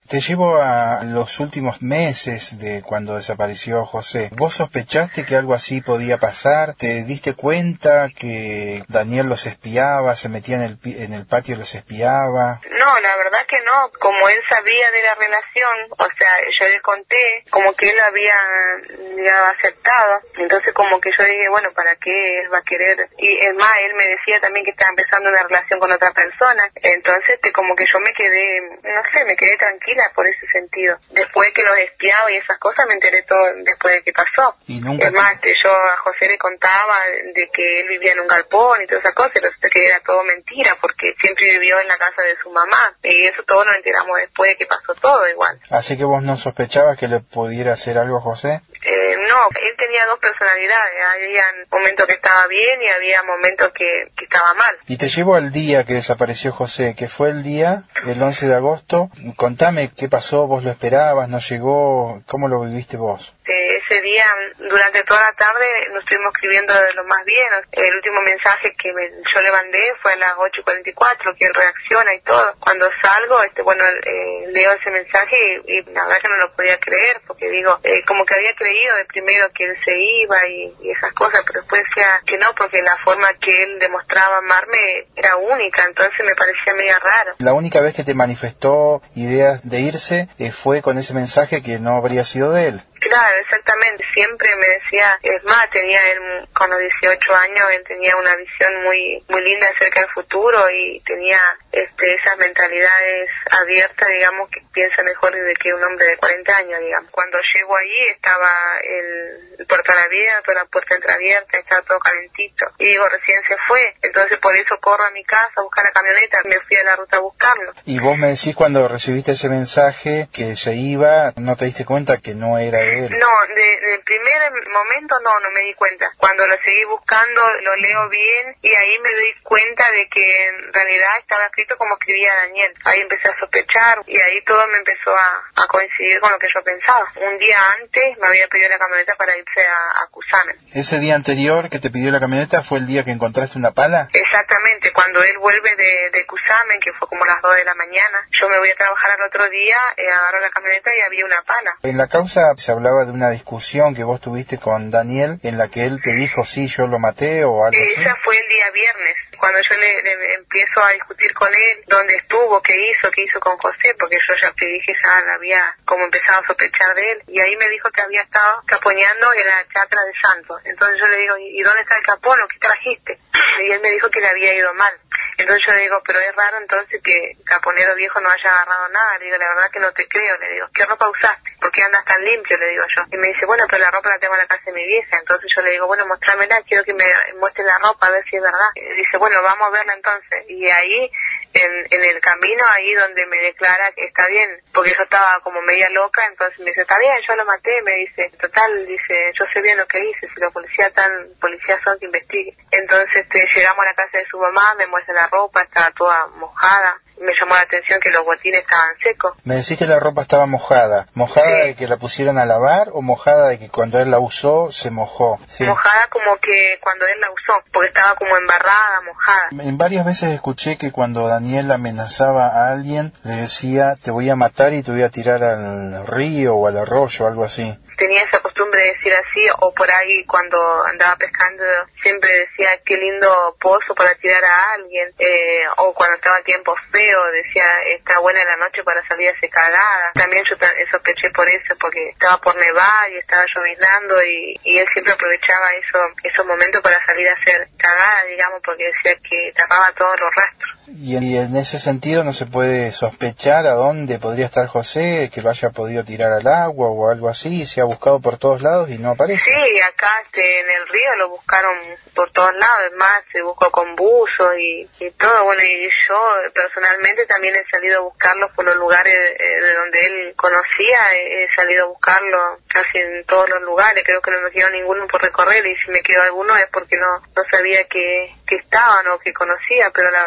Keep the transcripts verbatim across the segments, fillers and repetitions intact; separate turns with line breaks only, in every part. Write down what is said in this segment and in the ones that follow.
Te llevo a los últimos meses de cuando desapareció José. ¿Vos sospechaste que algo así podía pasar? ¿Te diste cuenta que Daniel los espiaba, se metía en el, en el patio y los espiaba?
No, la verdad que no. Como él sabía de la relación, o sea, yo le conté, como que él había, digamos, aceptado. Entonces como que yo dije, bueno, ¿para qué él va a querer? Y es más, él me decía también que estaba empezando una relación con otra persona. Entonces este, como que yo me quedé, no sé, me quedé tranquila por ese sentido. Después que los espiaba y esas cosas me enteré todo después de que pasó.
¿Y nunca
es más, te... yo a José le contaba de que él vivía en un galpón y todas esas cosas, pero que era todo mentira porque siempre vivió en la casa de su mamá. Y eso todo nos enteramos después de que pasó todo igual.
Así que vos no sospechabas que le pudiera hacer algo a José.
Eh, no, él tenía dos personalidades. Había momentos que estaba bien y había momentos que, que estaba mal.
Y te llevo al día que desapareció José, que fue el día, el once de agosto. Contame qué pasó, vos lo esperabas, no llegó, ¿cómo lo viviste vos?
Eh, ese día, durante toda la tarde, nos estuvimos escribiendo de lo más bien. El último mensaje que me, yo le mandé fue a las ocho y cuarenta y cuatro, que él reacciona y todo. Cuando salgo, este bueno, eh, leo ese mensaje y, y la verdad que no lo podía creer, porque digo, eh, como que había creído de primero que él se iba y, y esas cosas, pero después decía que no, porque la forma que él demostraba amarme era única, entonces me parecía medio raro.
La única vez que te manifestó ideas de irse eh, fue con ese mensaje que no habría sido de él.
Claro, exactamente. Siempre me decía, es más, tenía él, con los dieciocho años, él tenía una visión muy muy linda acerca del futuro y tenía este esas mentalidades abiertas, digamos, que piensa mejor de que un hombre de cuarenta años, digamos. Cuando llego allí estaba el, el portón abierto, la puerta entreabierta, estaba todo calentito. Y digo, recién se fue, entonces por eso corro a mi casa a buscar la camioneta, me fui a la ruta a buscarlo.
Y vos me decís cuando recibiste ese mensaje que se iba, ¿no te diste cuenta que no era él?
No, de, de primer momento no, no me di cuenta. Cuando lo seguí buscando, lo leo bien y ahí me doy cuenta de que en realidad estaba escrito como escribía Daniel. Ahí empecé a sospechar y ahí todo me empezó a, a coincidir con lo que yo pensaba. Un día antes me había pedido la camioneta para irse a, a Cusamen.
¿Ese día anterior que te pidió la camioneta fue el día que encontraste una pala?
Exactamente, cuando él vuelve de, de Cusamen, que fue como las dos de la mañana, yo me voy a trabajar al otro día, eh, agarro la camioneta y había una pala.
En la causa se hablaba de una discusión que vos tuviste con Daniel en la que él te dijo sí, yo lo maté o algo así.
Esa fue el día viernes, cuando yo le, le empiezo a discutir con él dónde estuvo, qué hizo, qué hizo con José, porque yo ya te dije, ya la había como empezado a sospechar de él, y ahí me dijo que había estado caponeando en la chacra de Santos. Entonces yo le digo, ¿y dónde está el capón o qué trajiste? Y él me dijo que le había ido mal. Entonces yo le digo, pero es raro entonces que el caponero viejo no haya agarrado nada. Le digo, la verdad que no te creo. Le digo, ¿qué ropa usaste? ¿Por qué andas tan limpio? Le digo yo. Y me dice, bueno, pero la ropa la tengo en la casa de mi vieja. Entonces yo le digo, bueno, mostrámela, quiero que me muestre la ropa a ver si es verdad. Y dice, bueno, vamos a verla entonces. Y ahí, en, en el camino, ahí donde me declara que está bien, porque yo estaba como media loca, entonces me dice, está bien, yo lo maté. Me dice, total, dice, yo sé bien lo que hice, si los policías tan policías son que investiguen. Entonces este, llegamos a la casa de su mamá, me muestra la ropa, estaba toda mojada. Me llamó la atención que los botines estaban secos.
Me decís que la ropa estaba mojada. ¿Mojada sí. de que la pusieron a lavar o mojada de que cuando él la usó se mojó? Sí.
Mojada como que cuando él la usó, porque estaba como embarrada, mojada.
En varias veces escuché que cuando Daniel amenazaba a alguien, le decía, te voy a matar y te voy a tirar al río o al arroyo o algo así.
Tenía esa costumbre de decir así, o por ahí cuando andaba pescando siempre decía qué lindo pozo para tirar a alguien, eh, o cuando estaba tiempo feo decía está buena la noche para salir a hacer cagada. También yo sospeché por eso, porque estaba por nevar y estaba lloviznando y, y él siempre aprovechaba eso, esos momentos para salir a hacer cagada, digamos, porque decía que tapaba todos los rastros.
Y en ese sentido no se puede sospechar a dónde podría estar José, que lo haya podido tirar al agua o algo así, se ha buscado por todos lados y no aparece.
Sí, acá este, en el río lo buscaron por todos lados, es más, se buscó con buzo y, y todo. Bueno, y yo personalmente también he salido a buscarlo por los lugares eh, de donde él conocía, he, he salido a buscarlo casi en todos los lugares, creo que no me quedó ninguno por recorrer, y si me quedó alguno es porque no, no sabía que, que estaban o que conocía, pero la verdad que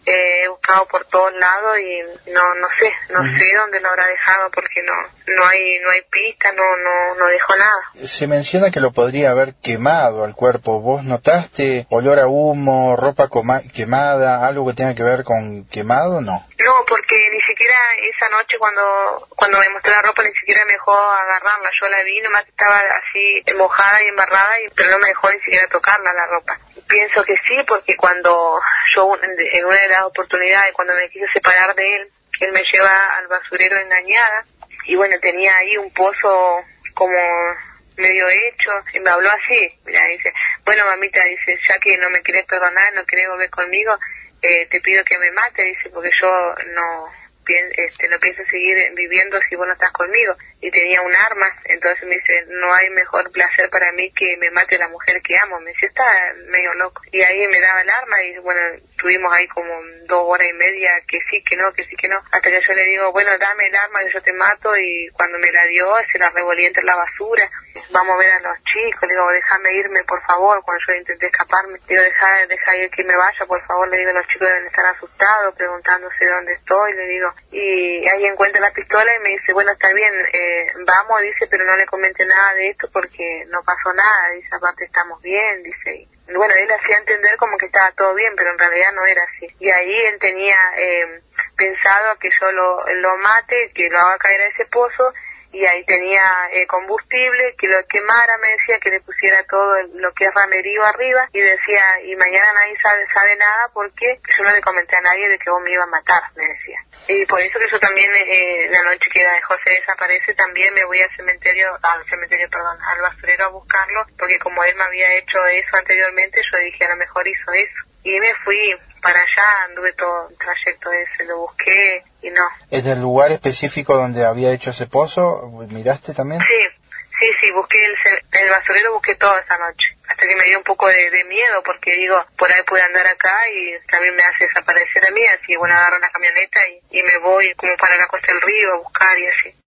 eh, he buscado por todos lados y no no sé, no uh-huh. sé dónde lo habrá dejado porque no no hay no hay pista, no no no dejó nada.
Se menciona que lo podría haber quemado al cuerpo. ¿Vos notaste olor a humo, ropa coma- quemada, algo que tenga que ver con quemado? No.
No, porque ni siquiera esa noche cuando cuando me mostró la ropa ni siquiera me dejó agarrarla. Yo la vi, nomás estaba así mojada y embarrada, y, pero no me dejó ni siquiera tocarla la ropa. Pienso que sí, porque cuando yo en una de las oportunidades, cuando me quise separar de él, él me lleva al basurero engañada, y bueno, tenía ahí un pozo como medio hecho, y me habló así, mira, dice, bueno mamita, dice, ya que no me querés perdonar, no querés volver conmigo, eh, te pido que me mate, dice, porque yo no este, no pienso seguir viviendo si vos no estás conmigo. Y tenía un arma, entonces me dice, no hay mejor placer para mí que me mate la mujer que amo. Me dice, está medio loco. Y ahí me daba el arma y bueno, tuvimos ahí como dos horas y media que sí, que no, que sí, que no. Hasta que yo le digo, bueno, dame el arma que yo te mato, y cuando me la dio, se la revolví entre la basura. Vamos a ver a los chicos, le digo, déjame irme, por favor, cuando yo intenté escaparme. Le digo, deja, deja ir que me vaya, por favor, le digo, los chicos deben estar asustados, preguntándose dónde estoy, le digo. Y ahí encuentra la pistola y me dice, bueno, está bien, eh, vamos, dice, pero no le comenté nada de esto porque no pasó nada, dice, aparte estamos bien, dice. Y bueno, él hacía entender como que estaba todo bien, pero en realidad no era así. Y ahí él tenía eh, pensado que yo lo, lo mate, que lo haga caer a ese pozo, y ahí tenía eh, combustible, que lo quemara, me decía, que le pusiera todo lo que es ramerío arriba, y decía, y mañana nadie sabe, sabe nada porque yo no le comenté a nadie de que vos me ibas a matar, me decía. Y por eso que yo también, eh, la noche que la de José desaparece, también me voy al cementerio, al cementerio, perdón, al basurero a buscarlo, porque como él me había hecho eso anteriormente, yo dije, a lo mejor hizo eso. Y me fui para allá, anduve todo el trayecto ese, lo busqué y no.
¿Es del lugar específico donde había hecho ese pozo? ¿Miraste también?
Sí, sí, sí, busqué el, el basurero, busqué toda esa noche. Hasta que me dio un poco de, de miedo, porque digo, por ahí pude andar acá y también me hace desaparecer a mí, así bueno, agarro una camioneta y, y me voy como para la costa del río a buscar y así.